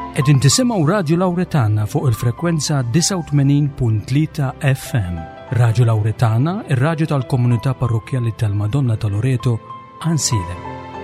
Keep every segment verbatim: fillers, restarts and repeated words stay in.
Qegħdin tisimgħu Radio Lawretana fuq il-frekwenza tisa' u tmenin punt tlieta F M. Radio Lawretana, ir-radju tal-Komunità Parrokjali tal-Madonna ta' Loreto, Ansile.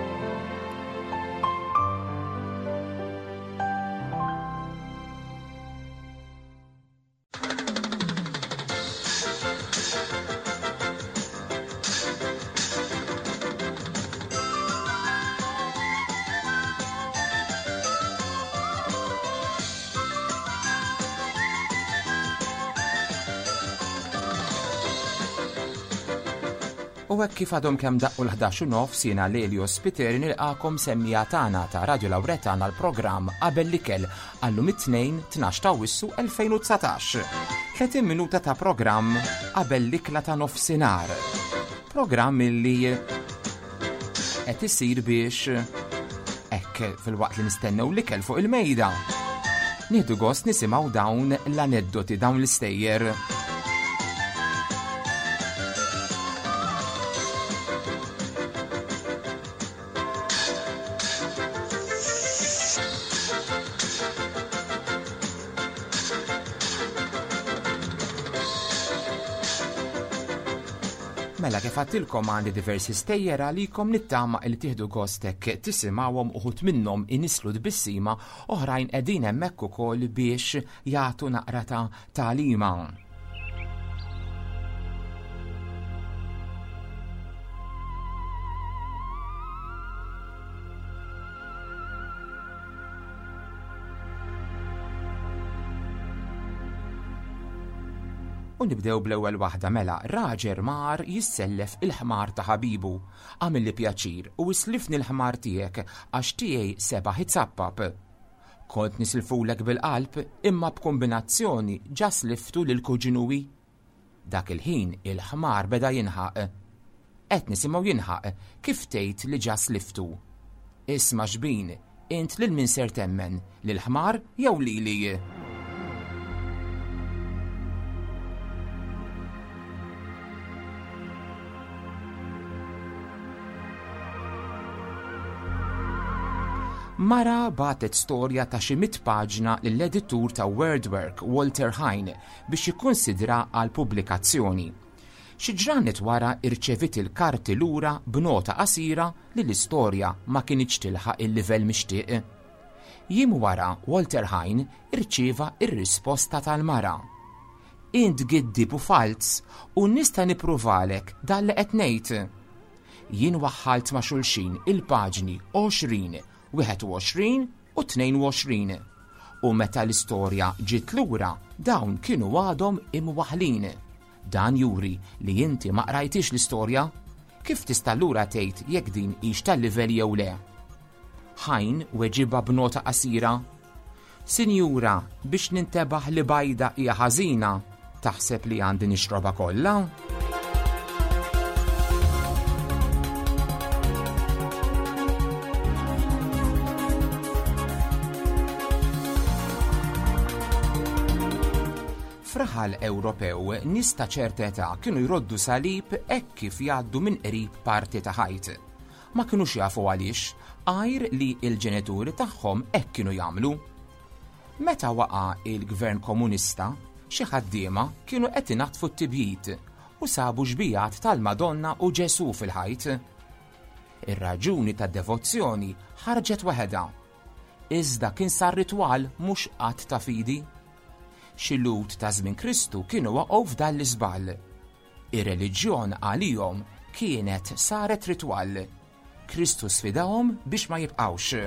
U hekk kif għadhom kemm daqqu l-ħdax u nofs jiena Lelio Spiteri nilqakom semmija tagħna ta' Radio Lawretana l-programm Qabel l-ikel għallum it-tnejn tnax ta' Awwissu elfejn u tsatax. tletin minuta ta' programm Qabel l-ikla ta' nofsinhar. Programm illi qed isir biex hekk fil-waqt li nistennew l-ikel fuq il-mejda. Nieħdu gost nisimgħu dawn l-aneddoti dawn l-istejjer. Mela kif għattilkom għandi diversi stejjer għalikom nittama li tieħdu gostek tisimgħuhom uħud minnhom inislu d-bissima oħrajn qegħdin hemmhekk ukoll biex jagħtu naqra ta' tagħlima. U nibdew bl-ewwel waħda mela, raġel mar jissellef il-ħmar ta' ħabibu. Għamilli pjaċir u islifni l-ħmar tiegħek għax tiegħi sebaħ itsappab. Kont nisilfulek bil-qalb imma b'kombinazzjoni ġa sliftu lil kuġinuwi. Dak il-ħin il-ħmar beda jinħaq. Qed nisimgħu jinħaq kif tgħid li ġa sliftu. Isma' xbin, int lil min ser temmen, lil-ħmar jew lili? Mara batet storja ta' xi mit paġna lill-editur ta' Wordwork Walter Hine biex jikkunsidra għal pubblikazzjoni. Xi ġranet wara irċevit il-karti lura b'nota qasira li l-istorja ma kinitx tilħaq il-livell mixtieq. Jiem wara Walter Hine irċieva ir-risposta tal-mara. Int giddib u falz u nista' nippruvalek dan li qed ngħid. Jien waħħalt ma' xulxin il-paġni għoxrin wieħed u għoxrin u tnejn u għoxrin. U meta l-istorja ġiet lura dawn kienu għadhom imwaħħlin. Dan juri li inti ma qrajtix l-istorja? Kif tista' lura tgħid jekk din hix tal-livell jew le? Hine weġiba b'nota qasira. Sinjura, biex nintebaħ li bajda hija ħażina, taħseb li għandi nixroba kollha? Fraħal Ewropew nista ċerteta kienu jroddu salib hekk kif jgħaddu minn qrib parti ta' ħajt. Ma kinux jafu għaliex għajr li l-ġenituri tagħhom hekk kienu jagħmlu. Meta waqa' il-Gvern Komunista, xi ħaddiema kienu qed inaħtfu t-tibjit u sabu xbijat tal-Madonna u Ġesu fil-ħajt. Ir-raġuni tad-devozzjoni ħarġet waħedha. Iżda kien sar ritwal mhux qatt ta' fidi. Xi lut ta' żmien Kristu kienu waqgħu f'dan l-iżball. Ir-reliġjon għalihom kienet saret ritwal. Kristu sfidahom biex ma jibqgħux.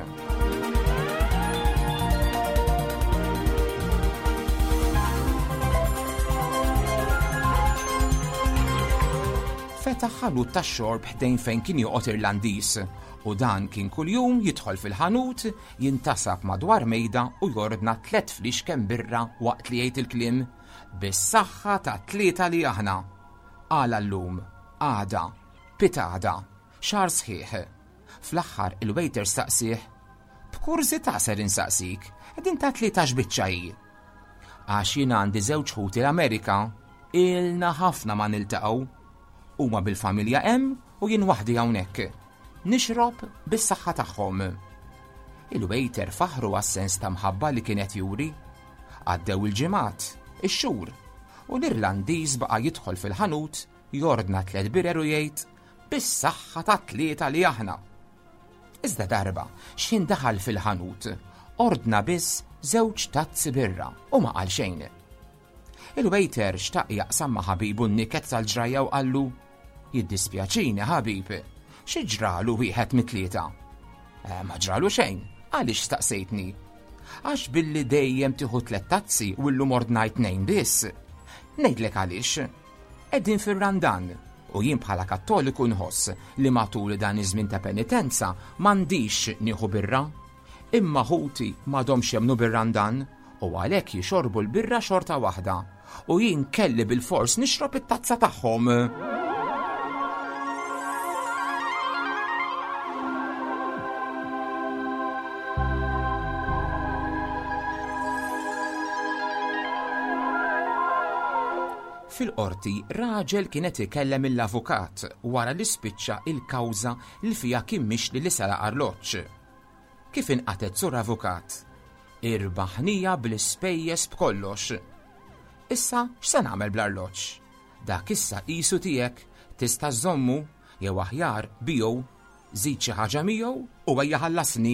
Fetaħ ħanut tax-xorb ħdejn fejn kien joqgħod Irlandiż u dan kien kuljum jidħol fil-ħanut, jintasab madwar mejda u jordna tlet fliexken birra waqt li jgħid il-kliem bis-saħħa ta' tlieta li aħna. Għala llum, għada, pitada, xar sħiħ. Fl-aħħar il-waiter staqsih, b'kurzità ser insaqsik, qegħdin ta' tlieta x'biċċa hi. Għax jien għandi żewġ ħuti l-Amerika, ilna ħafna ma niltaqgħu. Huma bil-familja hemm u jien waħdi hawnhekk. Nixrob bis-saħħa tagħhom. Il-waiter faħru għas-sens ta' mħabba li kienet juri. Għaddew il-ġimgħat, ix-xhur, u l-Irlandiż baqa' jidħol fil-ħanut, jordna tliet birer u jgħid bis-saħħa ta' tlieta li aħna. Iżda darba x'in daħal fil-ħanut, ordna biss żewġ tazzi birra u ma qal xejn. Il-waiter xtaq jaqsam ma' ħabibu n-niket tal-ġrajja u qallu: "Jiddispjaċini ħabib, xi ġralu wieħed mit-tlieta?" E, ma ġralu xejn, għaliex staqsejtni? Għax billi dejjem tieħu tliet tazzi u llum ordnajt tnejn biss. Ngħidlek għaliex. Qegħdin fir-Randan u jien bħala Kattoliku nħoss li matul dan iż-żmien ta' penitenza m'għandix nieħu birra, imma ħuti m'għadhomx jemmnu bir-Randan u għalhekk jixorbu l-birra xorta waħda u jien kelli bil-fors nixrob it-tazza tagħhom. Fil-qorti raġel kienet ikellem l-avukat wara li spiċċa il-kawża li fiha kien mixli li saraq arloġġ. Kif inqatet sur avukat? Irbaħnija bl-ispejjeż b'kollox. Issa x'se nagħmel bl-arloġġ? Dak issa qisu tiegħek tista' żommu jew aħjar biegħu żid xi ħaġa miegħu u ejja ħallasni.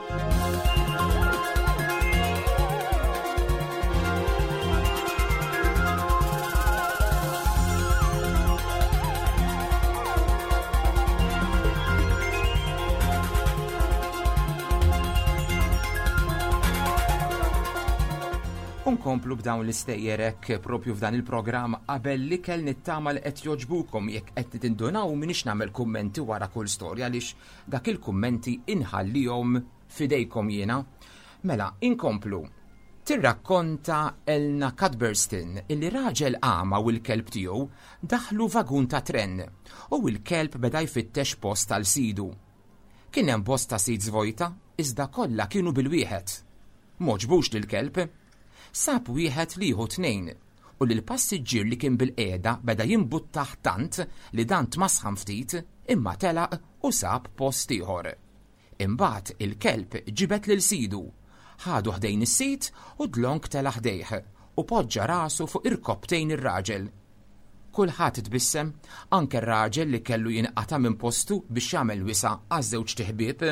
Unkomplu b'dawn l-istejjerek propju f'dan il-programm qabel li kell nittama li qed joġbukom jekk qed tindunaw minix nagħmel kummenti wara kull storja għaliex dak il-kummenti inħallihom fidejkom jiena. Mela, inkomplu. Tirrakkonta Elna Cuthbertson illi raġel qama u l-kelb tiegħu daħlu vagun ta' trenn u l-kelb beda jfittex post tal-sidu. Kien hemm bosta sid żvojta iżda kollha kienu bil-wieħed. Moġbux lill-kelb. Sab wieħed li jieħu tnejn u lil passiġġier li kien bil-qiegħda beda jimbuttaħ tant li dan tmasħam ftit imma telaq u sab post ieħor. Imbagħad il-kelb ġibet lil sidu, ħadu ħdejn is-sit u dlonk tela' ħdejh u poġġa rasu fuq irkobtejn ir-raġel. Kulħadd tbissem, anke r-raġel li kellu jinqata' minn postu biex jagħmel wisa għaż-żewġ tiħbieb.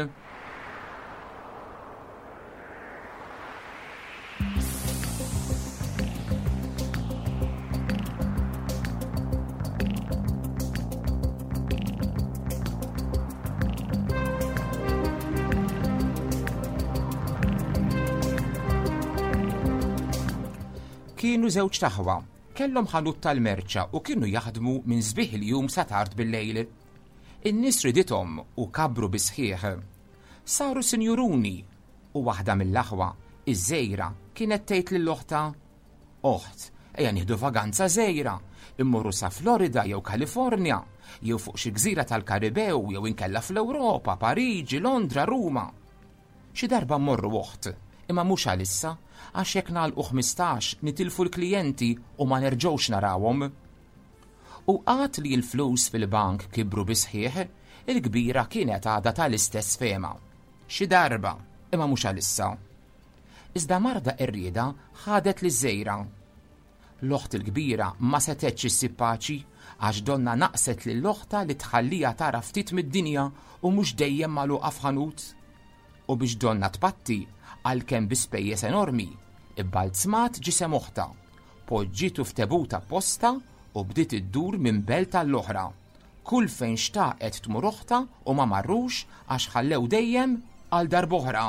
Kienu żewġ taħwa, kellhom ħanut tal-merċa u kienu jaħdmu minn sbieħ il-jum sa tard bil-lejl. In-nies ridithom u kabru bisħieħ. Saru sinjuruni u waħda mill-aħwa, iż-żejra, kienet tgħid lill-oħta: "Oħt, ejja nieħdu vaganza żejra, immorru sa Florida jew Kalifornja, jew fuq xi gżira tal-Karibew jew inkella fl-Ewropa, Pariġi, Londra, Ruma. Xi darba mmorru oħt, imma mhux għalissa għax jekk nagħlqu ħmistax nitilfu l-klijenti u ma nerġgħux narawhom." U qatt li l-flus fil-bank kibru bisħieħ, il-kbira kienet għadha tal-istess fema. Xi darba, imma mhux għalissa. Iżda marda rrieda ħadet liż-żejra. L-oħt il-kbira ma setgħetx issib paċi għax donna naqset lill-oħta li tħallija tara ftit mid-dinja u mhux dejjem magħluqa f'ħanut. U biex donna tpatti għalkemm bi spejjeż enormi, ibbalzmat ġisem oħta, poġġitu f'tebuta posta u bdiet iddur minn belt tal-oħra. Kull fejn xtaqet tmur oħta u ma marrux għax ħallew dejjem għal darb'oħra.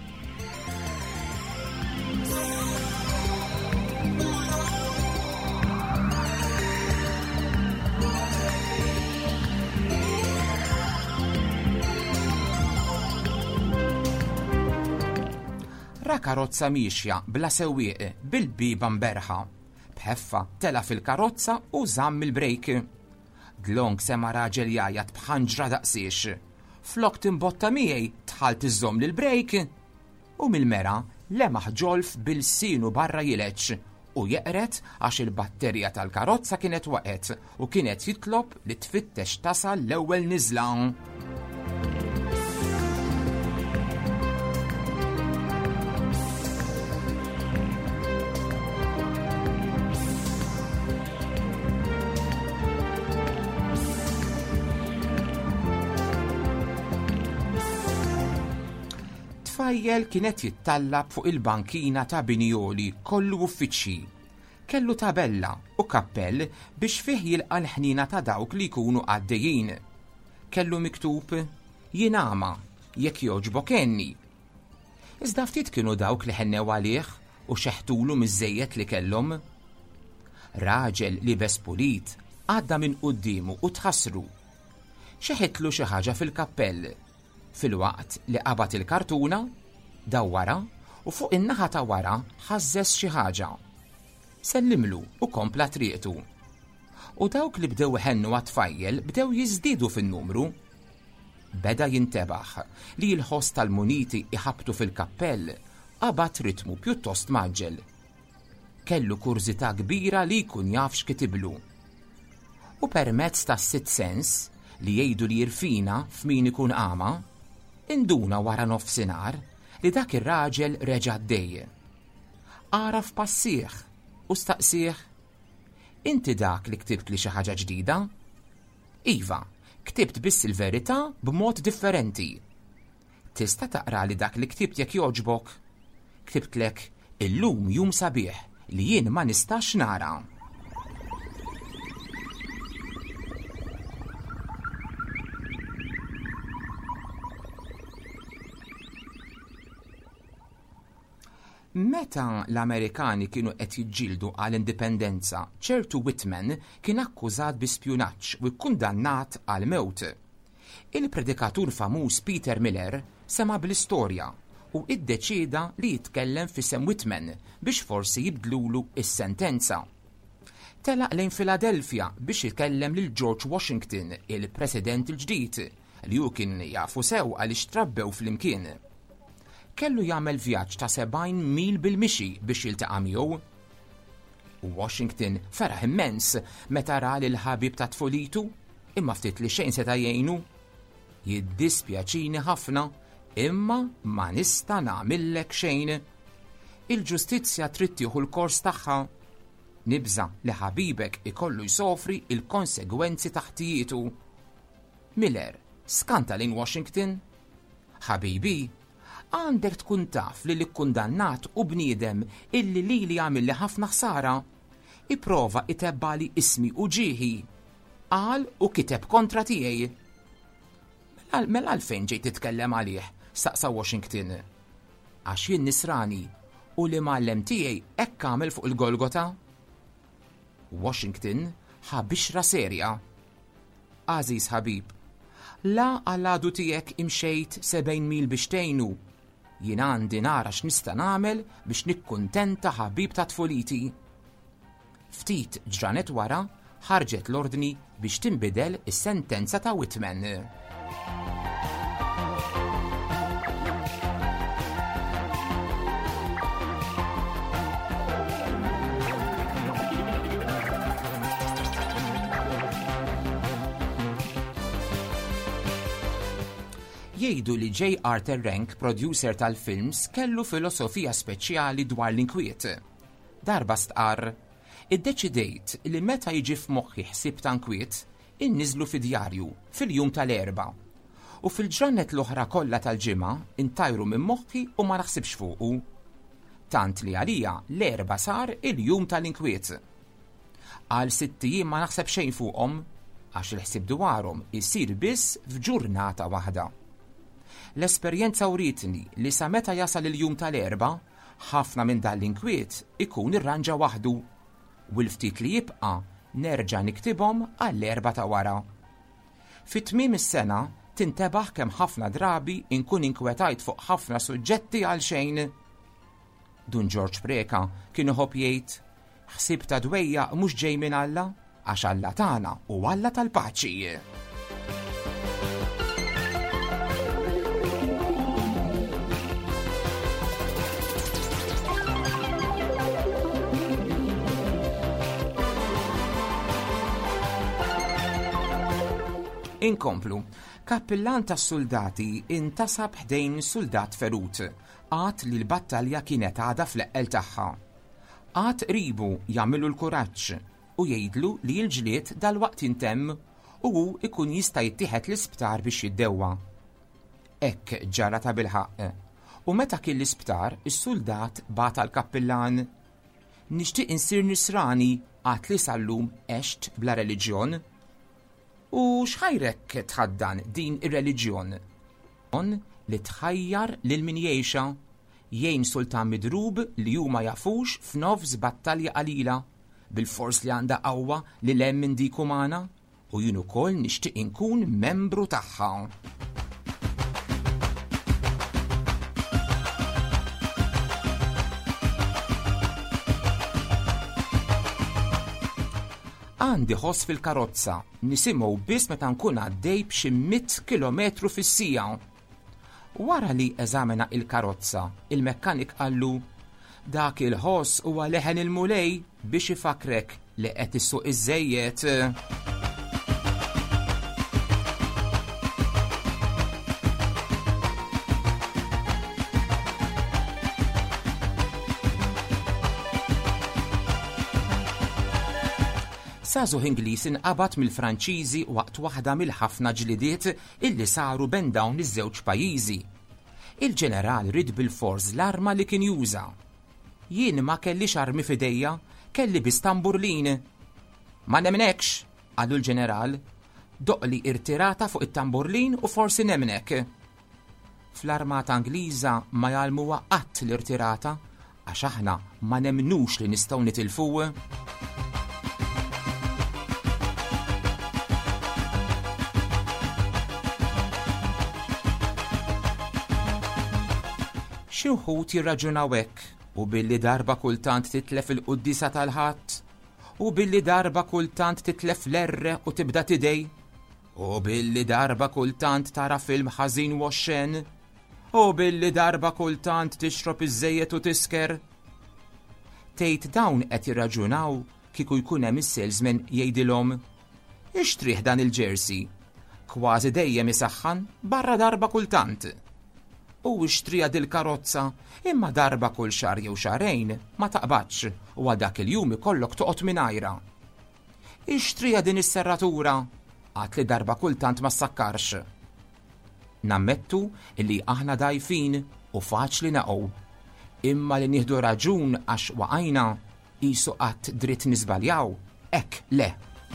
Ra karozza miexja bla sewwieq bil-biba mberħa. Bħeffa tela fil-karozza u żamm il-brejk. Dlonk sema raġel jajat bħanġra daqsiex. Flok timbotta miegħi tħalt iżżomm lil-brejk. U mill-mera lemaħ ġolf bil-sinu barra jileċ u jeqret għax il-batterija tal-karozza kienet waqet u kienet jitlob li tfittex tasal l-ewwel niżla. It-tfajjel kienet jittallab fuq il-bankina ta' Binjoli kollu uffiċċji. Kellu tabella u kappell biex fih jilqa' l-ħnina ta' dawk li jkunu għaddejjin. Kellu miktub jinama jekk jogħġbok enni. Iżda ftit kienu dawk li ħennew għalih u xeħtulu miż-żejjed li kellhom. Raġel libes pulit għadda minn qudiemu u tħassru. Xeħitlu xi ħaġa fil-kappell. Filwaqt li qabad il-kartuna, dawwara u fuq in-naħa ta' wara ħażżes xi ħaġa. Sellimlu u kompla triqtu. U dawk li bdew iħennu għat-tfajjel bdew jiżdiedu fin-numru. Beda jintebaħ li l-ħoss tal-muniti iħabtu fil-kappell qabad ritmu pjuttost maġġel. Kellu kurżità kbira li jkun jaf x'kitiblu. U permezz tas-sitt sens li jgħidu li jirfina f'min ikun qama, induna wara nofsinhar li dak ir-raġel reġa' għaddej. Ara f'passieħ u staqsih: inti dak li ktibt li xi ħaġa ġdida? Iva, ktibt biss il-verità b'mod differenti. Tista' taqra li dak li ktibt jekk jogħġbok? Ktibtlek illum jum sabiħ li jien ma nistax nara. Meta l-Amerikani kienu qed jiġġieldu għall-indipendenza, ċertu Whitman kien akkużat bi spjunaġġ u kkundannat għal mewt. Il-predikatur famuż Peter Miller sema bl-istorja u iddeċieda li jitkellem f'isem Whitman biex forsi jibdlulu is-sentenza. Telaq lejn Philadelphia biex jitkellem lil George Washington, il-President il-ġdid, li hu kien jafu sew għaliex trabbew flimkien. Kellu jagħmel vjaġġ ta' sebgħin mil bil-mixi biex jiltaqa' miegħu. Washington feraħ immens meta ra lil ħabib ta' tfulitu, imma ftit li xejn seta' jgħinu. Jiddispjaċini ħafna, imma ma nista' nagħmillek xejn. Il-ġustizzja trid tieħu l-kors tagħha. Nibża li ħabibek ikollu jsofri il-konsegwenzi ta' ħtijietu. Miller skanta lejn Washington. Ħabibi, għandek tkun taf li l-ikkundannat u bniedem illi li li għamil li ħafna ħsara, iprova itebbali ismi u ġieħi. Qal u kiteb kontra tiegħi. Mela għalfejn ġej titkellem għalih, staqsa Washington. Għax jien nisrani u li mallem tiegħi hekk għamel fuq il-Golgota. Washington ħa bixra serja. Għażiż ħabib, la għall-għadu tiegħek imxejt sebgħin mil biex tgħinu. Jien għandi nara x'nista' nagħmel biex nikkuntenta ħabib ta' tfuliti. Ftit ġranet wara ħarġet l-ordni biex tinbidel is-sentenza ta' Whitman. Jgħidu li J. Arthur Rank, producer tal-films, kellu filosofija speċjali dwar l-inkwiet. Darba stqar, iddeċidejt li meta jiġi f'moħħi ħsieb ta' inkwiet, inniżlu fi djarju fil-jum tal-erba'. U fil-ġranet l-oħra kollha tal-ġimgħa intajru minn moħħi u ma naħsibx fuqu. Tant li għalija l-erba' sar il-jum tal-inkwiet. Għal sittijiem ma naħseb xejn fuqhom għax il-ħsieb dwarhom isir biss f'ġurnata waħda. L-esperjenza uritni li sa meta jasal il-jum tal-erba, ħafna minn dan l-inkwiet ikun irranġa waħdu, u l-ftit li jibqa' nerġa' niktibhom għall-erba ta' wara. Fit-tmiem is-sena tintebaħ kemm ħafna drabi inkun inkwetajt fuq ħafna suġġetti għal xejn. Dun George Preka kien iħobb jgħid: ħsieb ta' dwejja mhux ġej minn Alla, għax Alla tagħna u Alla tal-paċi. Inkomplu, kappillan tas-soldati intasab ħdejn soldat ferut, għad li l-battalja kienet għada fl-eqqel tagħha. Għad ribu jagħmlu l-kuraġġ u jgħidlu li l-ġlied dal-waqt intemm u hu ikun jista' jittieħed l-isptar biex jiddewwa. Hekk ġara ta' bilħaq, U meta kien l-isptar, is-soldat bata l-kappillan. Nixtieq insir nisrani għat li sallum għext bla reliġjon. U xħajrek tħaddan din ir-reliġjon? On li tħajjar lil min jgħixha, jgħin sultan midrub li huma jafux f'nofs battalja qalila, bil-fors li għandha qawwa li lem minn dik umana, u jien ukoll nixtieq inkun membru tagħha. Għandi ħoss fil-karozza, nisimgħu biss meta nkun għaddej b'xi miet kilometru fis-sija. Wara li eżamina il-karozza, il-mekkanik qallu dak il-ħoss huwa leħen il-mulej biex ifakrek li qed issuq iż-żejjed. Sażuh Ingliż inqabad mill-Franċiżi waqt waħda mill-ħafna ġlidiet illi saru bejn dawn iż-żewġ pajjiżi. Il-ġeneral rid bil-fors l-arma li kien juża. Jien ma kellix armi f'idejja, kelli biss tamburlin. Ma nemnekx, għallu l-ġeneral, doqli irtirata fuq it-tamburlin u forsi nemnek. Fl-armata Ingliża ma jgħalmuha qatt l-irtirata għax aħna ma nemnux li nistgħu nitilfu. Xi wħud jirraġunaw hekk u billi darba kultant titlef il-quddisa tal-ħadd, u billi darba kultant titlef l-erre u tibda tidej, u billi darba kultant tara film ħażin woxxen, u billi darba kultant tixrob iż-żejjed u tisker. Tgħid dawn qed jirraġunaw kieku jkun hemm is-salesman jgħidilhom: ixtrih dan il-jersey, kważi dejjem isaħħan barra darba kultant. U ixtrija dil-karozza, imma darba kull xahar jew xahrejn ma taqbadx u għal dak il-jum ikollok toqgħod mingħajrha. Ixtrija din is-serratura, għad li darba kultant ma ssakkarx. Nammettu illi aħna dgħajfin u faċli naqgħu, imma li nieħdu raġun għax waqajna qisu qatt dritt niżbaljaw, hekk le.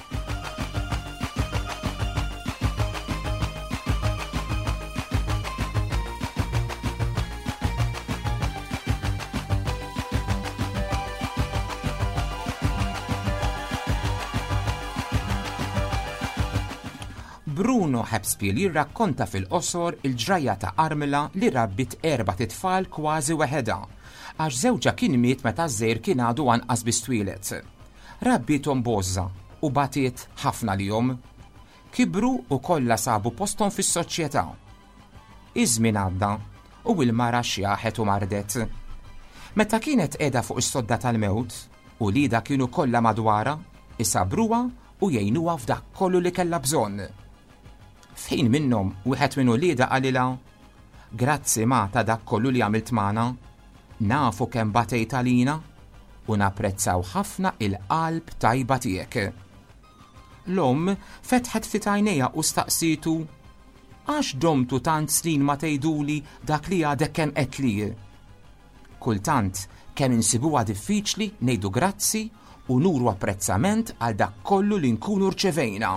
Bruno Hebspiel jirrakkonta fil-qosor il-ġrajja ta' Armela li rabbit erba' titfal kważi weħeda, għax żewġa kien miet meta żgħir kien għadu anqas biss twilet. Rabbithom bożza u batiet ħafna lihom. Kibru u kollha sabu posthom fis-soċjetà. Iż-żmien għadda u l-mara xjaħet u mardet. Meta kienet qiegħda fuq is-sodda tal-mewt u lieda kienu kollha madwarha, isabruha u jgħinuha f'dak kollu li kellha bżonn. Fejn minnhom wieħed minn ulieda qalilha: grazzi ma ta' dak kollu li għamilt magħna, nafu kemm batejt għalina u napprezzaw ħafna il-qalb tajba tiegħek. L-omm fetħet ftit għajnejha u staqsitu: għax domtu tant snin ma tgħiduli dak li għadek kemm qedli? Kultant kemm insibuha diffiċli ngħidu grazzi u nuru apprezzament għal dak kollu li nkunu rċevejna.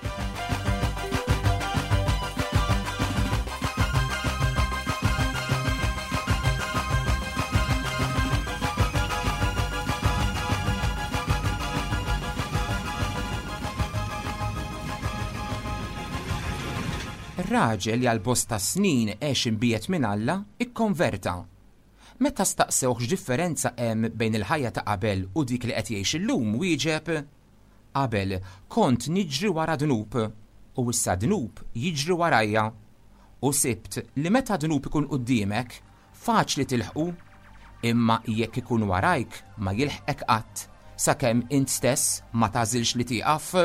Ir-raġel li għal bosta snin għex imbiet minn Alla ikkonverta. Meta staqsewh x'differenza hemm bejn il-ħajja ta' qabel u dik li qed jgħix illum, wieġeb: qabel kont niġri wara dnub u issa dnub jiġri warajja. U sibt li meta dnub ikun quddiemek faċli tilħqu, imma jekk ikun warajk ma jilħqek qatt sakemm int stess ma tagħżilx li tieqaf.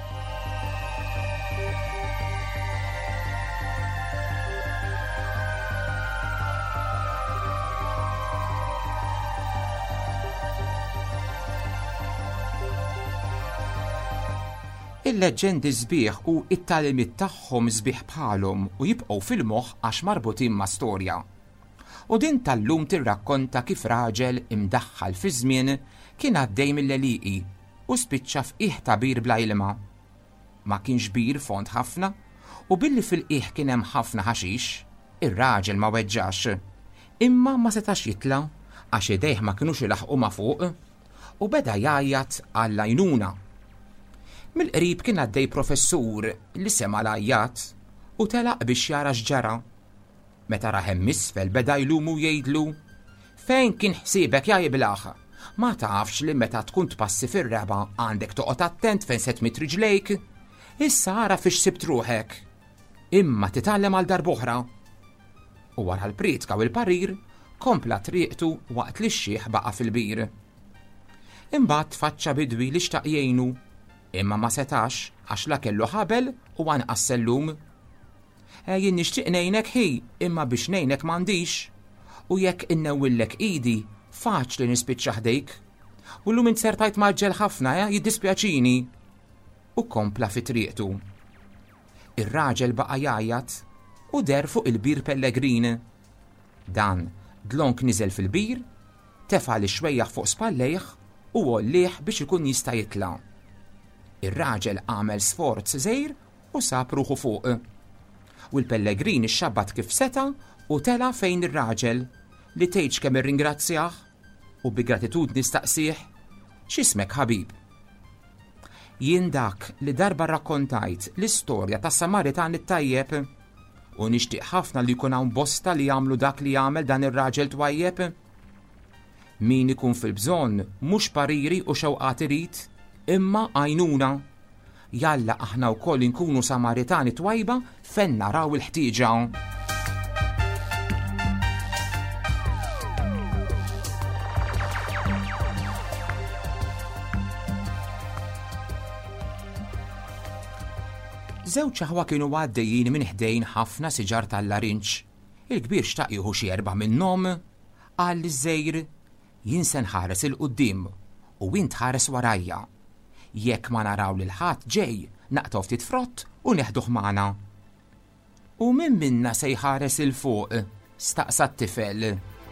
Il-leġendi sbieħ u it-talimiet tagħhom sbieħ bħalhom u jibqgħu fil-moħħ għax marbutin ma' storja. U din tal-lum tirrakkonta kif raġel imdaħħal fi żmien kien għaddej mill-leliqi u spiċċa f'qiegħ ta' bir bla ilma. Ma kienx bir font ħafna u billi fil-qiegħ kien hemm ħafna ħaxix, ir-raġel ma weġġax, imma ma setax jitla għax idejh ma kinux ilaħqu ma fuq u beda jgħajjat għall-għajnuna. Mill-qrib kien għaddej professur li sema l-għajjat u telaq biex jara x'ġara. Meta raħem misfel beda jlumu jgħidlu: fejn kien ħsiebek ja jiblaħ? Ma tafx li meta tkun tpassi fir-reba għandek toqgħod attent fejn se tmit riġlejk? Issa ara fiex sibt ruħek. Imma titgħallem għal darb'oħra. U wara l-pritka u l-parir kompla triqtu waqt li x-xieħ baqa' fil-bir. Imbagħad tfaċċa bidwi li xtaq jgħinu, imma ma setax għax la kellu ħabel u anqas sellum. Jien nixtieq ngħinek ħi, imma biex ngħinek m'għandix. U jekk innewwillek idi, faċli nispiċċa ħdejk. U llum insertajt maġġel ħafna, jiddispjaċini. U kompla fi triqtu. Ir-raġel baqa' jgħajjat u der fuq il-bir Pellegrin. Dan dlonk niżel fil-bir, tefa' li xwejjaħ fuq spallejh u għollih biex ikun jista' jitla'. Ir-raġel għamel sforz żgħir u sab ruħu fuq. U l-Pellegrin ixxabbat kif seta u tela fejn ir-raġel li tgħidx kemm irringrazzjah u bi gratitudni staqsih: x'ismek ħabib? Jien dak li darba rrakkontajt l-istorja tas-Samaritan it-tajjeb u nixtieq ħafna li jkun hawn bosta li jagħmlu dak li jagħmel dan ir-raġel twajjeb. Min ikun fil-bżonn mhux pariri u xewqat irid, imma għajnuna. Jalla aħna wkoll inkunu Samaritani twajba fejn naraw il-ħtieġa. Żewġ aħwa kienu għaddejjin minn ħdejn ħafna siġar tal-larinċ. Il-kbir xtaq jieħu xi erba' minnhom, qal liż-żgħir: jien se nħares il-quddiem u int ħares warajja. Jekk ma naraw lil ħadd ġej, naqtaw ftit frott u neħduh magħna. U min minna se jħares il fuq? Staqsa t-tifel.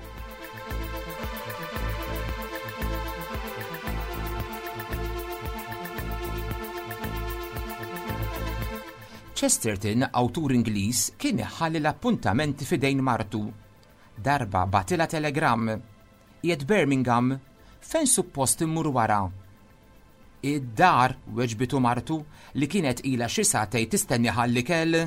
Chesterton, awtur Ingliż, kien iħalli l-appuntamenti fidejn martu. Darba batila telegramm. Qiegħed Birmingham, fejn suppost immur wara? Id-dar, weġbitu martu, li kienet ila xi sagħtej tistenni ħalli kell.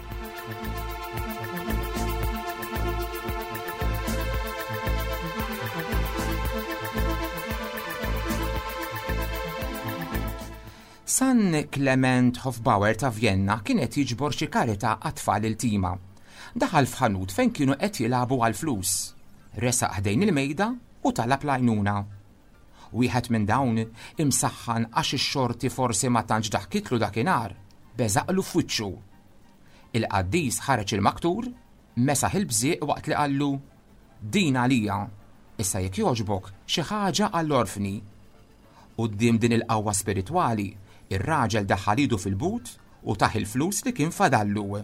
San Clement Hofbauer ta' Vienna kienet jiġbor xi karità għat-tfal il-tima. Daħal f'ħanut fejn kienu qed jilagħbu għall-flus. Resaq ħdejn il-mejda u talab l-għajnuna. Wieħed minn dawn imsaħħan għax ix-xorti forsi ma tantx daħkitlu dakinhar, beżaqlu f'wiċċu. Il-qaddis ħareġ il-maktur, mesaħ il-bżieq waqt li qallu: din għalija, issa jekk jogħġbok xi ħaġa għall-orfni. Quddiem din il-qawwa spiritwali, ir-raġel daħħal idu fil-but u taħ il-flus li kien fadallu.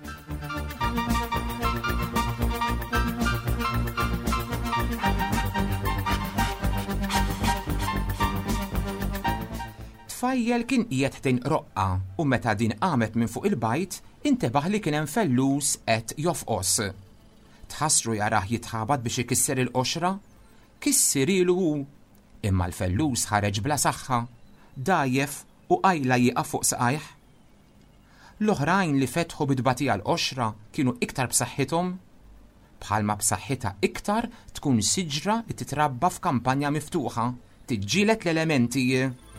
Tfajjel kien qiegħed ħdejn roqqa u meta din qamet minn fuq il-bajt intebaħ li kien hemm fellus qed jofqos. Tħassru jarah jitħabad biex ikisser il-qoxra, kisser ilu hu, imma l-fellus ħareġ bla saħħa, dajjef u qajla jieqa' fuq saqajh. L-oħrajn li fetħu bidbatija l-qoxra kienu iktar b'saħħithom, bħalma b'saħħitha iktar tkun siġra li titrabba f'kampanja miftuħa, tiġġielet l-elementi.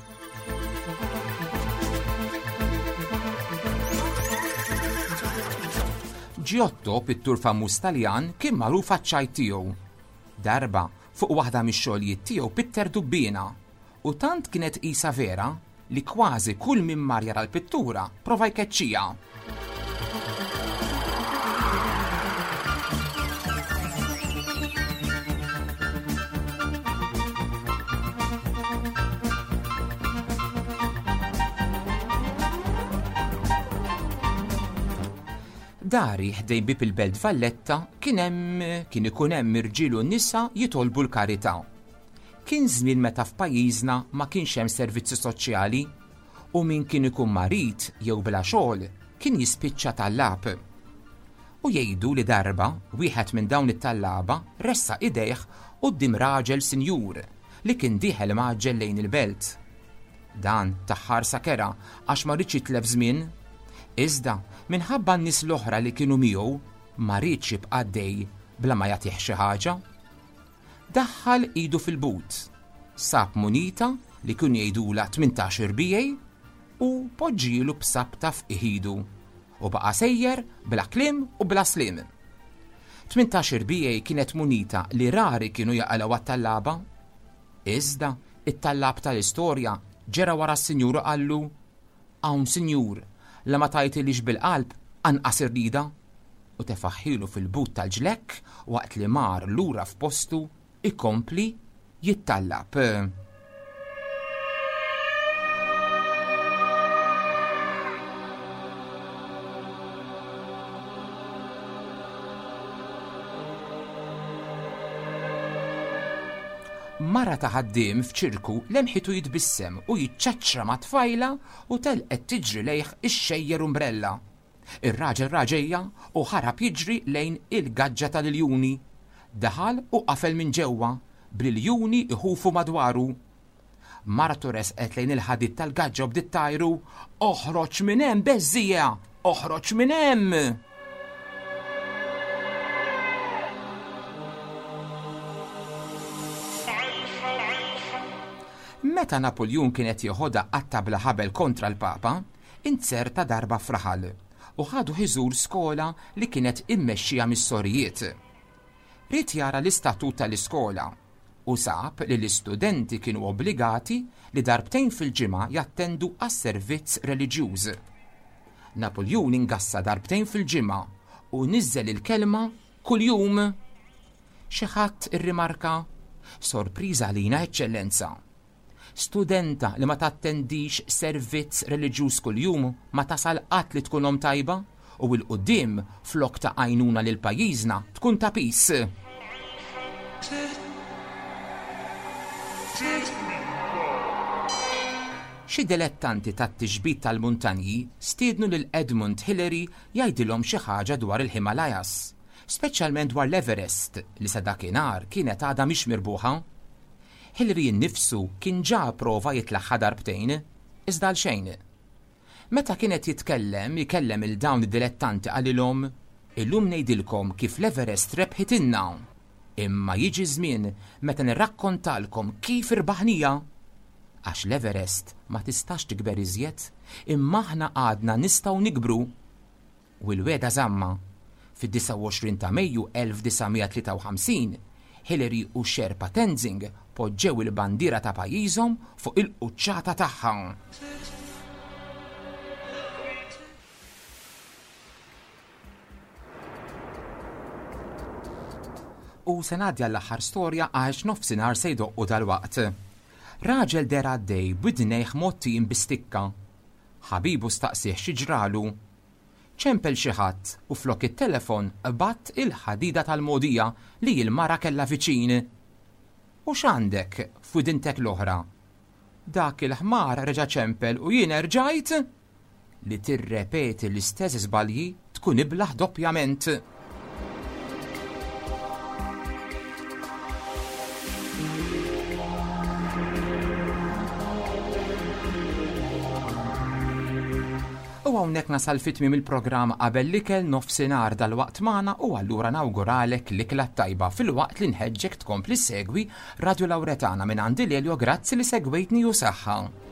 Giotto, pittur famuż Taljan, kien magħruf għaċ-ċajt tiegħu. Darba fuq waħda mix-xogħlijiet tiegħu pitter dubbiena u tant kienet qisha vera li kważi kull min mar jara l-pittura prova jkeċċiha. Dari ħdejn bib il-Belt Valletta kien hemm kien ikun hemm irġiel u nisa jitolbu l-karità. Kien żmien meta f'pajjiżna ma kienx hemm servizzi soċjali u min kien ikun marit jew bla xogħol kien jispiċċa tallab. U jgħidu li darba wieħed minn dawn it-tallaba ressa idejh quddiem raġel sinjur li kien dieħel maġġel lejn il-belt. Dan taħħar sakera għax ma rridx jitlef żmien, iżda minħabba n-nies l-oħra li kienu miegħu ma rridx jibqa' għaddej bla ma jagħtih xi ħaġa. Daħħal idu fil-but, sab munita li kien jgħidula tmintax-il B A u poġġielu b'sabta f'iħidu u baqa' sejjer bla kliem u bla slim. tmintax-il B A kienet munita li rari kienu jaqalgħu għat-tallaba, iżda it-tallab tal-istorja ġera wara s-sinjur qallu: "Hawn sinjur, la ma tajtilix bil-qalb anqas irrida", u tefaħħilu fil-but tal-ġlekk waqt li mar lura f'postu ikompli jittallab. Mara ta' ħaddiem f'ċirku lemħitu jitbissem u jiċċaċċra ma' tfajla u telqet tiġri lejh ix-xejjer umbrella. Ir-raġel raġejja u ħarab jiġri lejn il-gaġġa tal-iljuni. Daħal u qafel minn ġewwa bl-iljuni iħufu madwaru. Martu resqet lejn il-ħadid tal-gaġġa u bdiet tajru: "Oħroġ minn hemm beżżija! Oħroġ minn hemm!" Meta Napoleon kienet jieħodha qatta bla ħabel kontra l-Papa, inserta darba fraħal u ħadu ħiżur skola li kienet immexxija mis-sorijiet. Rid jara l-istatut tal-iskola u sab li l-istudenti kienu obbligati li darbtejn fil-ġimgħa jattendu għas-servizz reliġjuż. Napoleon ingassa darbtejn fil-ġimgħa u niżżel il-kelma kuljum. Xi ħadd irrimarka: "Sorpriża lina, Eċċellenza. Studenta li ma tattendix servizz reliġjuż kuljum ma tasal qatt li tkun om tajba u l-qudiem flok ta' għajnuna lil pajjiżna tkun ta' pis." Xi dilettanti tat-tixbit tal-muntanji stiednu lil Edmund Hillary jgħidilhom xi ħaġa dwar il-Himalajas, speċjalment dwar l-Everest li sa dakinhar kienet għadha mhix mirbuħa. Hillary nnifsu kien ġa prova jitlaħħa darbtejn, iżda l-xejn. Meta kienet jitkellem jikellem il-dawn id-dilettanti qalilhom: "Illum ngħidilkom kif l-Everest rebħitilna, imma jiġi żmien meta nirrakkontalkom kif irbaħnija. Għax l-Everest ma tistax tikber iżjed, imma aħna għadna nistgħu nikbru." U l-weda żamma. Fid-tisa' u għoxrin ta' Mejju elf disajnmija tlieta u ħamsin, Hillary u Sherpa Tenzing poġġew il-bandiera ta' pajjiżhom fuq il-quċċata tagħha. U se ngħaddi għall-aħħar storja għax nofsinhar se jdoqqu dal-waqt. Raġel dera għaddej b'idnejh mottin bistikka. Ħabibu staqsih xi ġralu. ċempel xi ħadd u flok it-telefon batt il-ħadida tal-mogħdija li l-mara kellha viċin. "U x'għandek f'widintek l-oħra?" "Dak il-ħmar reġa' ċempel u jien rġajt." Li tirrepeti l-istess żbalji tkun iblaħ doppjament. U hawnhekk nasal fit-tmiem il-programm qabel l-ikel nofsinhar dal-waqt magħna u allura nawguralek l-ikla tajba fil-waqt li nħeġġek tkompli segwi Radio Lawretana minn għandi Lelio, grazzi li segwejtni u saħħa.